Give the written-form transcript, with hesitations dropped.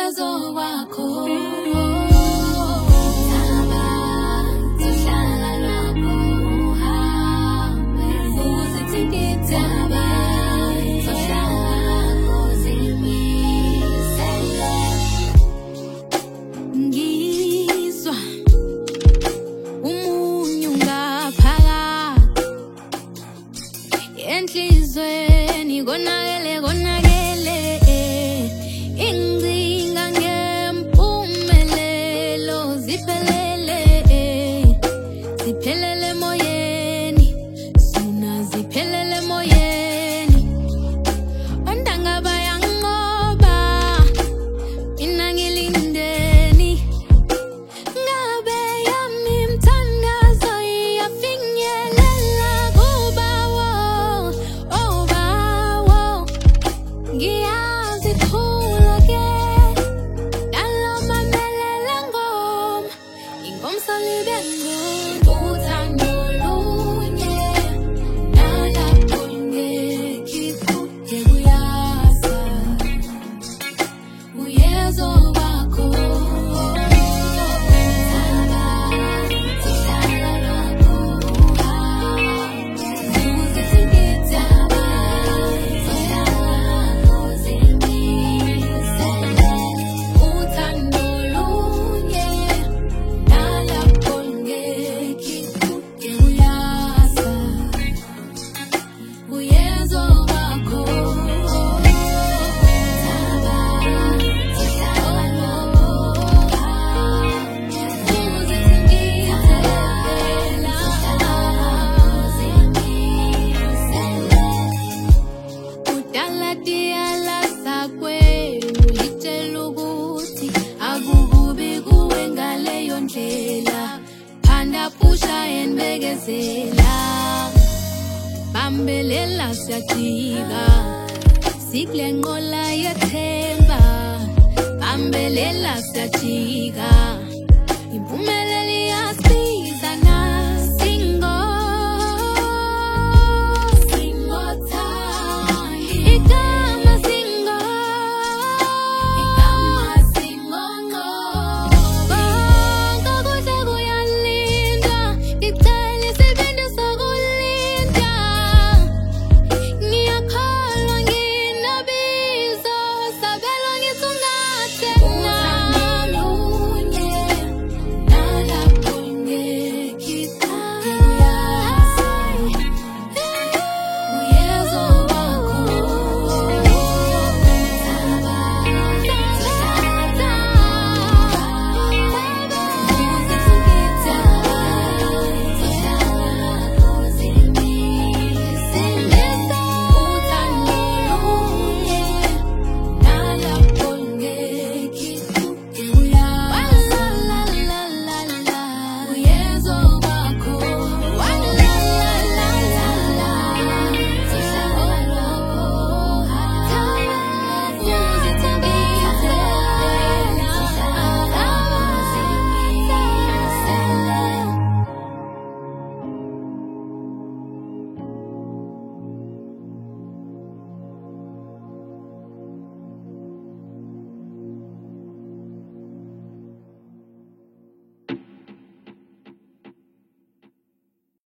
uyezo wakho enhlizweni konakele ingcinga ngempumelelo ziphelele moyeni sina ziphelele moyeni ondanga bayanqoba mina ngilindeni ngabe yami mthandazo iyafinyelela kubawo ngiyazikhula ke naloma melela ngoma ingomsalibe ngqondo uthando lunye nalapho ngekho kuyasa uyezo wakho pusha enbekezela bambelela siyajika sikule nqola yethemba bambelela siyajika impumelelo